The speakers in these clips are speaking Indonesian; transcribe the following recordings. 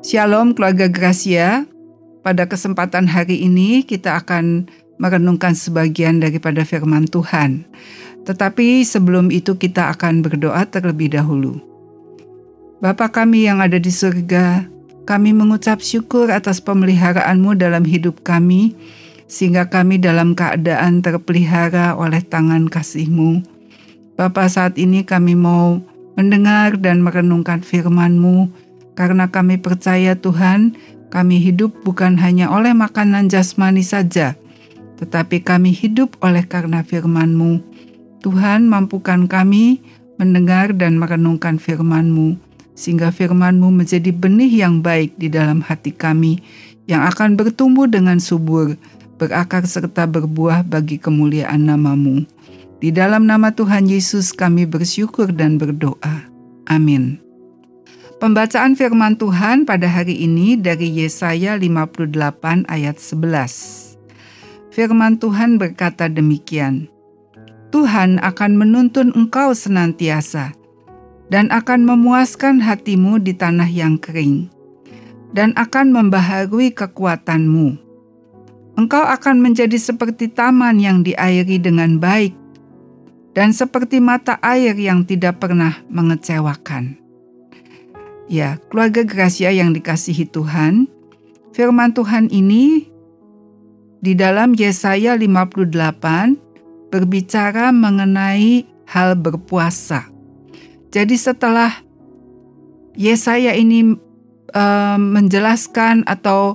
Shalom keluarga Gracia. Pada kesempatan hari ini kita akan merenungkan sebagian daripada firman Tuhan. Tetapi sebelum itu kita akan berdoa terlebih dahulu. Bapa kami yang ada di surga, kami mengucap syukur atas pemeliharaan-Mu dalam hidup kami, sehingga kami dalam keadaan terpelihara oleh tangan kasih-Mu. Bapa, saat ini kami mau mendengar dan merenungkan firman-Mu, karena kami percaya Tuhan, kami hidup bukan hanya oleh makanan jasmani saja, tetapi kami hidup oleh karena firman-Mu. Tuhan, mampukan kami mendengar dan merenungkan firman-Mu, sehingga firman-Mu menjadi benih yang baik di dalam hati kami, yang akan bertumbuh dengan subur, berakar serta berbuah bagi kemuliaan nama-Mu. Di dalam nama Tuhan Yesus kami bersyukur dan berdoa. Amin. Pembacaan firman Tuhan pada hari ini dari Yesaya 58 ayat 11. Firman Tuhan berkata demikian, Tuhan akan menuntun engkau senantiasa, dan akan memuaskan hatimu di tanah yang kering, dan akan membaharui kekuatanmu. Engkau akan menjadi seperti taman yang diairi dengan baik, dan seperti mata air yang tidak pernah mengecewakan. Ya, keluarga Gracia yang dikasihi Tuhan, firman Tuhan ini di dalam Yesaya 58 berbicara mengenai hal berpuasa. Jadi setelah Yesaya ini menjelaskan atau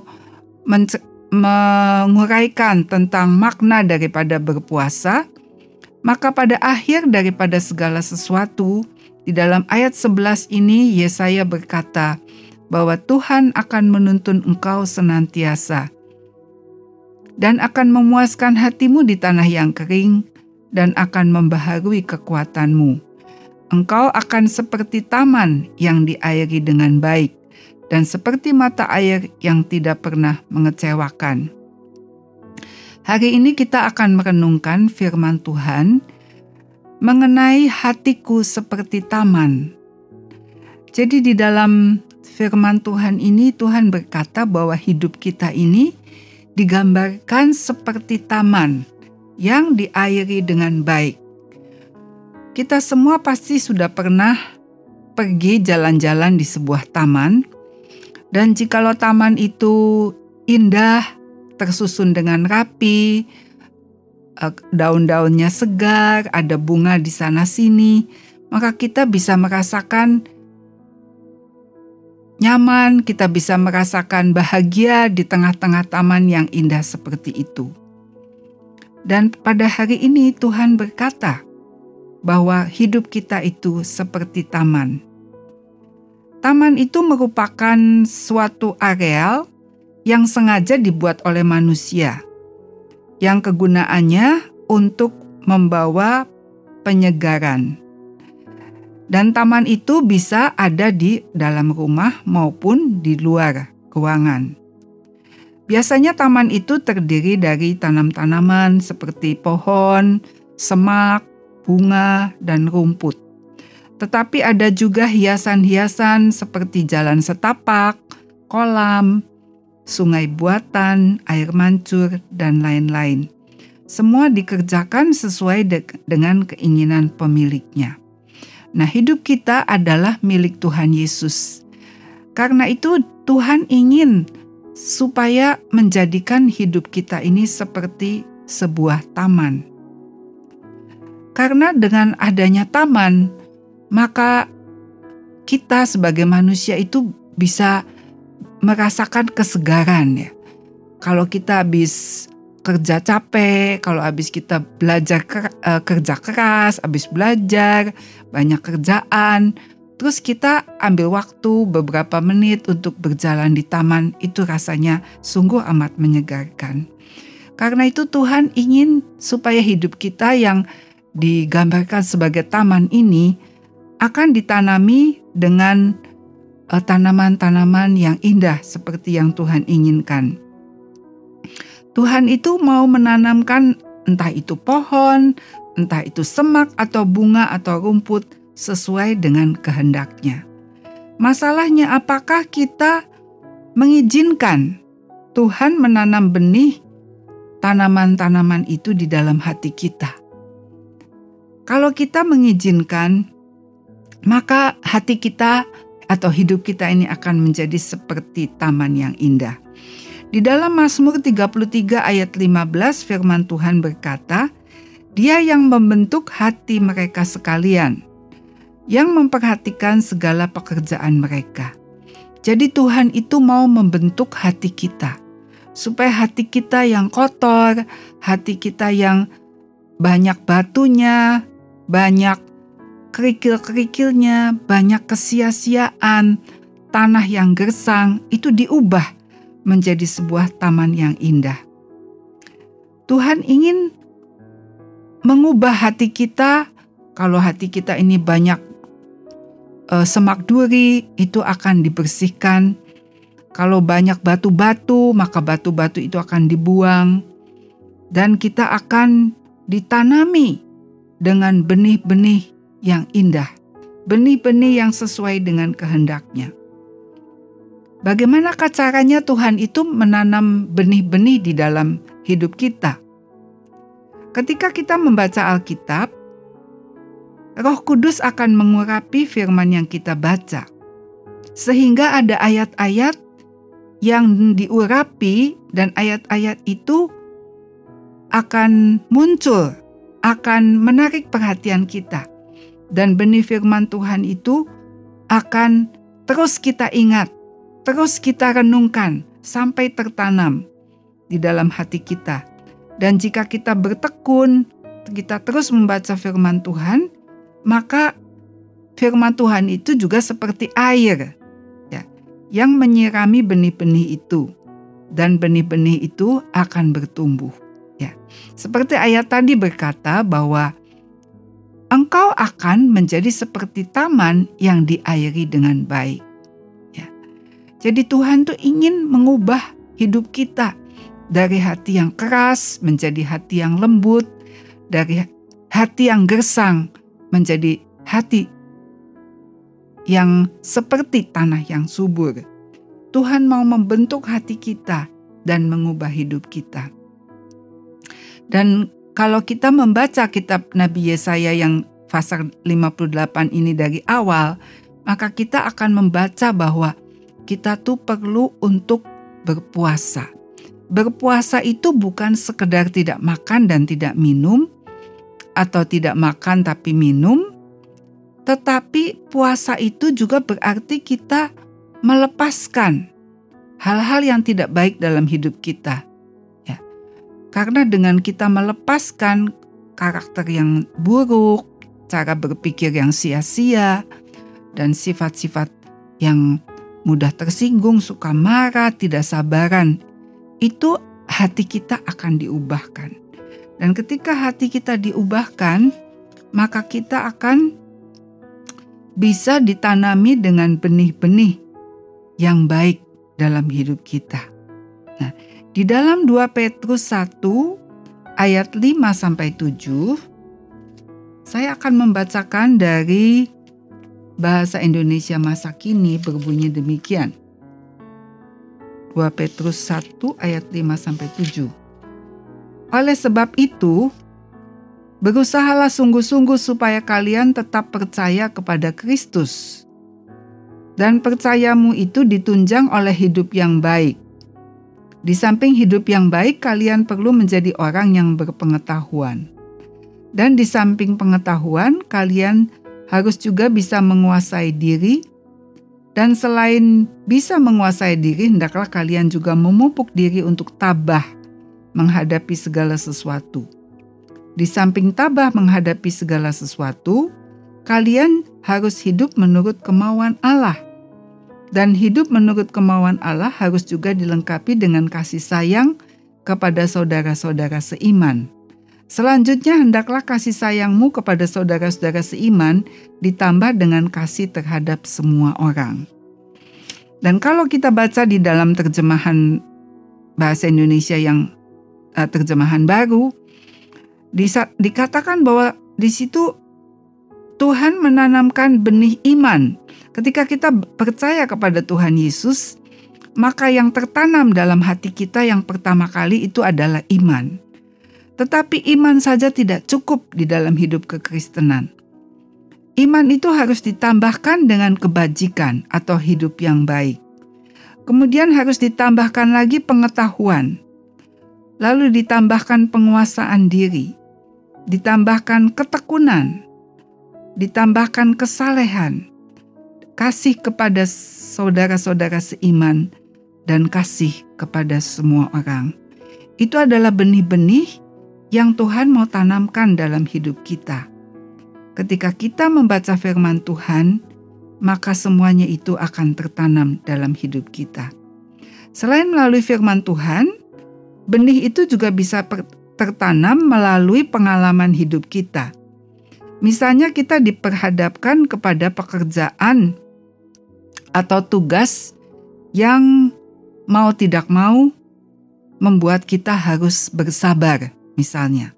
menguraikan tentang makna daripada berpuasa, maka pada akhir daripada segala sesuatu, di dalam ayat 11 ini Yesaya berkata bahwa Tuhan akan menuntun engkau senantiasa dan akan memuaskan hatimu di tanah yang kering dan akan membaharui kekuatanmu. Engkau akan seperti taman yang diairi dengan baik dan seperti mata air yang tidak pernah mengecewakan. Hari ini kita akan merenungkan firman Tuhan mengenai hatiku seperti taman. Jadi di dalam firman Tuhan ini Tuhan berkata bahwa hidup kita ini digambarkan seperti taman yang diairi dengan baik. Kita semua pasti sudah pernah pergi jalan-jalan di sebuah taman, dan jikalau taman itu indah, tersusun dengan rapi, daun-daunnya segar, ada bunga di sana-sini, maka kita bisa merasakan nyaman, kita bisa merasakan bahagia di tengah-tengah taman yang indah seperti itu. Dan pada hari ini Tuhan berkata bahwa hidup kita itu seperti taman. Taman itu merupakan suatu areal yang sengaja dibuat oleh manusia, yang kegunaannya untuk membawa penyegaran. Dan taman itu bisa ada di dalam rumah maupun di luar ruangan. Biasanya taman itu terdiri dari tanam-tanaman seperti pohon, semak, bunga, dan rumput. Tetapi ada juga hiasan-hiasan seperti jalan setapak, kolam, sungai buatan, air mancur, dan lain-lain. Semua dikerjakan sesuai dengan keinginan pemiliknya. Nah, hidup kita adalah milik Tuhan Yesus. Karena itu Tuhan ingin supaya menjadikan hidup kita ini seperti sebuah taman. Karena dengan adanya taman, maka kita sebagai manusia itu bisa merasakan kesegaran ya. Kalau kita habis kerja capek, kalau habis kita belajar kerja keras, habis belajar, banyak kerjaan, terus kita ambil waktu beberapa menit untuk berjalan di taman, itu rasanya sungguh amat menyegarkan. Karena itu Tuhan ingin supaya hidup kita yang digambarkan sebagai taman ini akan ditanami dengan tanaman-tanaman yang indah seperti yang Tuhan inginkan. Tuhan itu mau menanamkan entah itu pohon, entah itu semak atau bunga atau rumput sesuai dengan kehendaknya. Masalahnya apakah kita mengizinkan Tuhan menanam benih tanaman-tanaman itu di dalam hati kita. Kalau kita mengizinkan, maka hati kita atau hidup kita ini akan menjadi seperti taman yang indah. Di dalam Mazmur 33 ayat 15 firman Tuhan berkata, Dia yang membentuk hati mereka sekalian, yang memperhatikan segala pekerjaan mereka. Jadi Tuhan itu mau membentuk hati kita, supaya hati kita yang kotor, hati kita yang banyak batunya, banyak kerikil-kerikilnya, banyak kesia-siaan, tanah yang gersang, itu diubah menjadi sebuah taman yang indah. Tuhan ingin mengubah hati kita. Kalau hati kita ini banyak semak duri, itu akan dibersihkan. Kalau banyak batu-batu, maka batu-batu itu akan dibuang. Dan kita akan ditanami dengan benih-benih yang indah, benih-benih yang sesuai dengan kehendak-Nya. Bagaimanakah caranya Tuhan itu menanam benih-benih di dalam hidup kita? Ketika kita membaca Alkitab, Roh Kudus akan mengurapi firman yang kita baca, sehingga ada ayat-ayat yang diurapi dan ayat-ayat itu akan muncul, akan menarik perhatian kita. Dan benih firman Tuhan itu akan terus kita ingat, terus kita renungkan sampai tertanam di dalam hati kita. Dan jika kita bertekun, kita terus membaca firman Tuhan, maka firman Tuhan itu juga seperti air ya, yang menyirami benih-benih itu. Dan benih-benih itu akan bertumbuh. Ya. Seperti ayat tadi berkata bahwa engkau akan menjadi seperti taman yang diairi dengan baik. Ya. Jadi Tuhan tuh ingin mengubah hidup kita dari hati yang keras menjadi hati yang lembut, dari hati yang gersang menjadi hati yang seperti tanah yang subur. Tuhan mau membentuk hati kita dan mengubah hidup kita. Dan kalau kita membaca kitab Nabi Yesaya yang pasal 58 ini dari awal, maka kita akan membaca bahwa kita tuh perlu untuk berpuasa. Berpuasa itu bukan sekedar tidak makan dan tidak minum, atau tidak makan tapi minum, tetapi puasa itu juga berarti kita melepaskan hal-hal yang tidak baik dalam hidup kita. Karena dengan kita melepaskan karakter yang buruk, cara berpikir yang sia-sia, dan sifat-sifat yang mudah tersinggung, suka marah, tidak sabaran, itu hati kita akan diubahkan. Dan ketika hati kita diubahkan, maka kita akan bisa ditanami dengan benih-benih yang baik dalam hidup kita. Nah, di dalam 2 Petrus 1 ayat 5-7, saya akan membacakan dari bahasa Indonesia masa kini berbunyi demikian. 2 Petrus 1 ayat 5-7. Oleh sebab itu, berusahalah sungguh-sungguh supaya kalian tetap percaya kepada Kristus. Dan percayamu itu ditunjang oleh hidup yang baik. Di samping hidup yang baik, kalian perlu menjadi orang yang berpengetahuan. Dan di samping pengetahuan, kalian harus juga bisa menguasai diri. Dan selain bisa menguasai diri, hendaklah kalian juga memupuk diri untuk tabah menghadapi segala sesuatu. Di samping tabah menghadapi segala sesuatu, kalian harus hidup menurut kemauan Allah. Dan hidup menurut kemauan Allah harus juga dilengkapi dengan kasih sayang kepada saudara-saudara seiman. Selanjutnya, hendaklah kasih sayangmu kepada saudara-saudara seiman ditambah dengan kasih terhadap semua orang. Dan kalau kita baca di dalam terjemahan bahasa Indonesia yang terjemahan baru, dikatakan bahwa di situ Tuhan menanamkan benih iman. Ketika kita percaya kepada Tuhan Yesus, maka yang tertanam dalam hati kita yang pertama kali itu adalah iman. Tetapi iman saja tidak cukup di dalam hidup kekristenan. Iman itu harus ditambahkan dengan kebajikan atau hidup yang baik. Kemudian harus ditambahkan lagi pengetahuan. Lalu ditambahkan penguasaan diri. Ditambahkan ketekunan. Ditambahkan kesalehan. Kasih kepada saudara-saudara seiman. Dan kasih kepada semua orang. Itu adalah benih-benih yang Tuhan mau tanamkan dalam hidup kita. Ketika kita membaca firman Tuhan, maka semuanya itu akan tertanam dalam hidup kita. Selain melalui firman Tuhan, benih itu juga bisa tertanam melalui pengalaman hidup kita. Misalnya kita diperhadapkan kepada pekerjaan atau tugas yang mau tidak mau membuat kita harus bersabar, misalnya.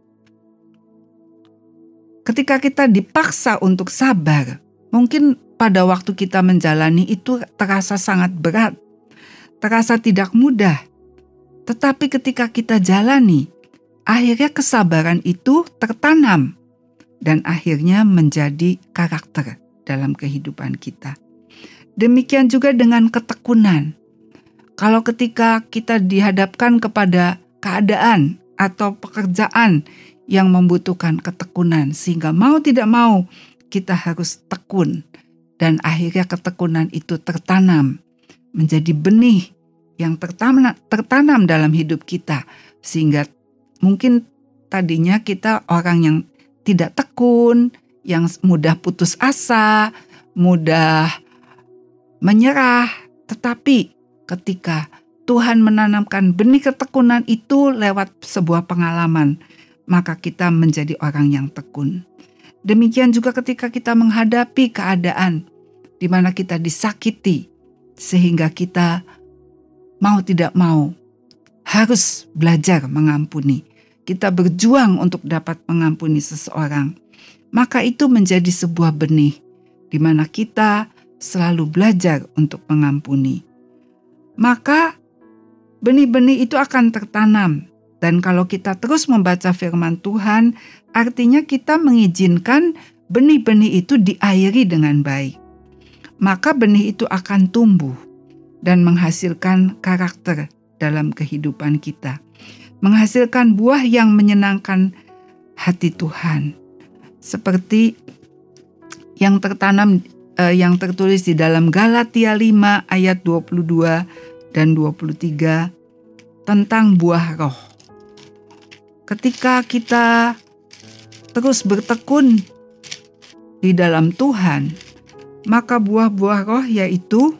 Ketika kita dipaksa untuk sabar, mungkin pada waktu kita menjalani itu terasa sangat berat, terasa tidak mudah. Tetapi ketika kita jalani, akhirnya kesabaran itu tertanam dan akhirnya menjadi karakter dalam kehidupan kita. Demikian juga dengan ketekunan. Kalau ketika kita dihadapkan kepada keadaan atau pekerjaan yang membutuhkan ketekunan, sehingga mau tidak mau kita harus tekun, dan akhirnya ketekunan itu tertanam menjadi benih yang tertanam dalam hidup kita, sehingga mungkin tadinya kita orang yang tidak tekun, yang mudah putus asa, mudah menyerah, tetapi ketika Tuhan menanamkan benih ketekunan itu lewat sebuah pengalaman, maka kita menjadi orang yang tekun. Demikian juga ketika kita menghadapi keadaan di mana kita disakiti, sehingga kita mau tidak mau harus belajar mengampuni. Kita berjuang untuk dapat mengampuni seseorang. Maka itu menjadi sebuah benih di mana kita selalu belajar untuk mengampuni. Maka benih-benih itu akan tertanam. Dan kalau kita terus membaca firman Tuhan, artinya kita mengizinkan benih-benih itu diairi dengan baik. Maka benih itu akan tumbuh dan menghasilkan karakter dalam kehidupan kita. Menghasilkan buah yang menyenangkan hati Tuhan. Seperti yang tertanam, yang tertulis di dalam Galatia 5 ayat 22 dan 23 tentang buah roh. Ketika kita terus bertekun di dalam Tuhan, maka buah-buah roh yaitu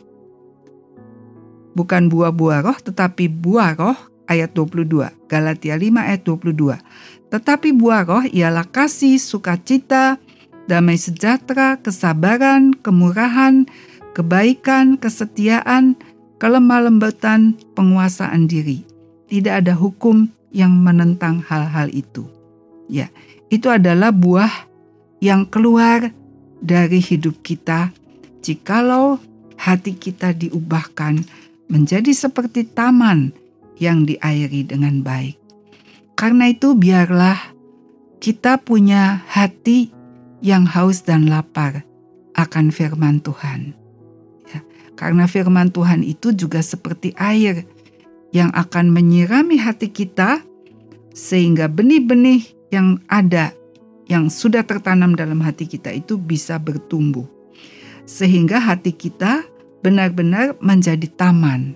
bukan buah-buah roh tetapi buah roh ayat 22. Galatia 5 ayat 22. Tetapi buah roh ialah kasih, sukacita, damai sejahtera, kesabaran, kemurahan, kebaikan, kesetiaan, kelemah lembutan, penguasaan diri. Tidak ada hukum yang menentang hal-hal itu. Ya, itu adalah buah yang keluar dari hidup kita jikalau hati kita diubahkan menjadi seperti taman yang diairi dengan baik. Karena itu biarlah kita punya hati yang haus dan lapar akan firman Tuhan. Ya, karena firman Tuhan itu juga seperti air yang akan menyirami hati kita sehingga benih-benih yang ada, yang sudah tertanam dalam hati kita itu bisa bertumbuh. Sehingga hati kita benar-benar menjadi taman.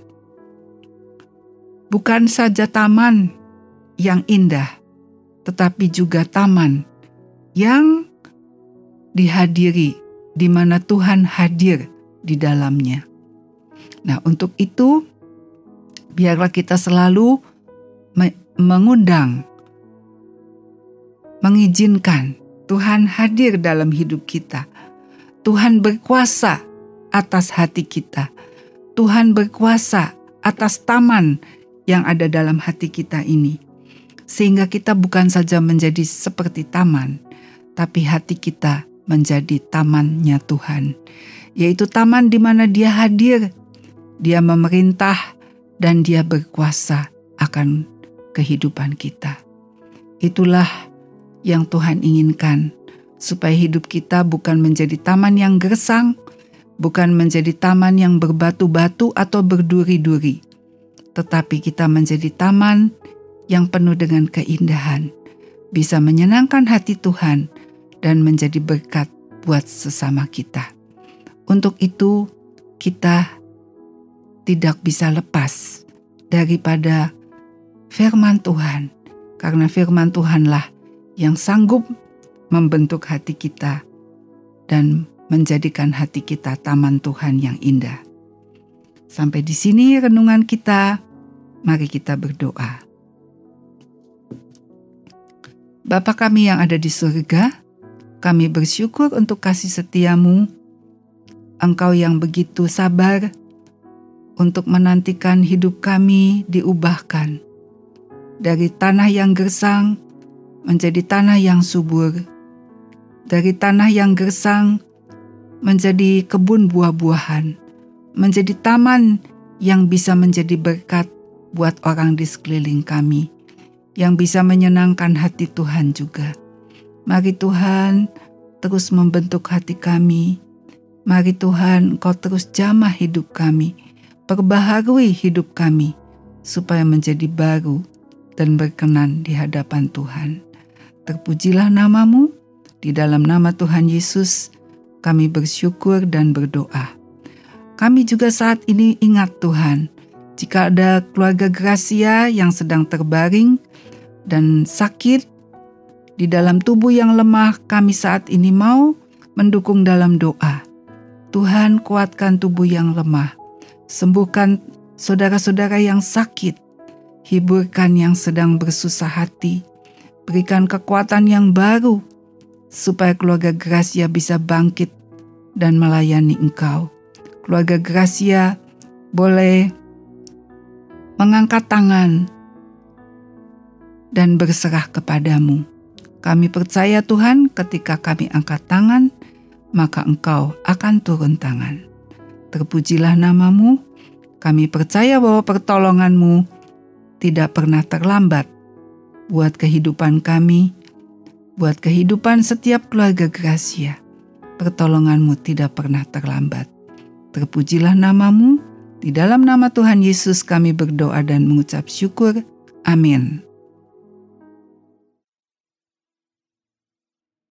Bukan saja taman yang indah, tetapi juga taman yang dihadiri, di mana Tuhan hadir di dalamnya. Nah, untuk itu, biarlah kita selalu mengundang, mengizinkan Tuhan hadir dalam hidup kita. Tuhan berkuasa atas hati kita. Tuhan berkuasa atas taman yang ada dalam hati kita ini. Sehingga kita bukan saja menjadi seperti taman, tapi hati kita menjadi tamannya Tuhan. Yaitu taman di mana Dia hadir, Dia memerintah dan Dia berkuasa akan kehidupan kita. Itulah yang Tuhan inginkan, supaya hidup kita bukan menjadi taman yang gersang, bukan menjadi taman yang berbatu-batu atau berduri-duri, tetapi kita menjadi taman yang penuh dengan keindahan, bisa menyenangkan hati Tuhan dan menjadi berkat buat sesama kita. Untuk itu, kita tidak bisa lepas daripada firman Tuhan, karena firman Tuhanlah yang sanggup membentuk hati kita dan menjadikan hati kita taman Tuhan yang indah. Sampai di sini renungan kita, mari kita berdoa. Bapa kami yang ada di surga, kami bersyukur untuk kasih setia-Mu. Engkau yang begitu sabar untuk menantikan hidup kami diubahkan dari tanah yang gersang menjadi tanah yang subur, dari tanah yang gersang menjadi kebun buah-buahan, menjadi taman yang bisa menjadi berkat buat orang di sekeliling kami, yang bisa menyenangkan hati Tuhan juga. Mari Tuhan terus membentuk hati kami. Mari Tuhan Engkau terus jamah hidup kami, perbaharui hidup kami, supaya menjadi baru dan berkenan di hadapan Tuhan. Terpujilah nama-Mu, di dalam nama Tuhan Yesus kami bersyukur dan berdoa. Kami juga saat ini ingat Tuhan, jika ada keluarga Gracia yang sedang terbaring dan sakit di dalam tubuh yang lemah, kami saat ini mau mendukung dalam doa. Tuhan, kuatkan tubuh yang lemah, sembuhkan saudara-saudara yang sakit, hiburkan yang sedang bersusah hati, berikan kekuatan yang baru, supaya keluarga Gracia bisa bangkit dan melayani Engkau. Keluarga Gracia boleh mengangkat tangan dan berserah kepadamu. Kami percaya Tuhan, ketika kami angkat tangan, maka Engkau akan turun tangan. Terpujilah nama-Mu. Kami percaya bahwa pertolongan-Mu tidak pernah terlambat buat kehidupan kami, buat kehidupan setiap keluarga Gracia. Pertolongan-Mu tidak pernah terlambat. Terpujilah nama-Mu. Di dalam nama Tuhan Yesus kami berdoa dan mengucap syukur. Amin.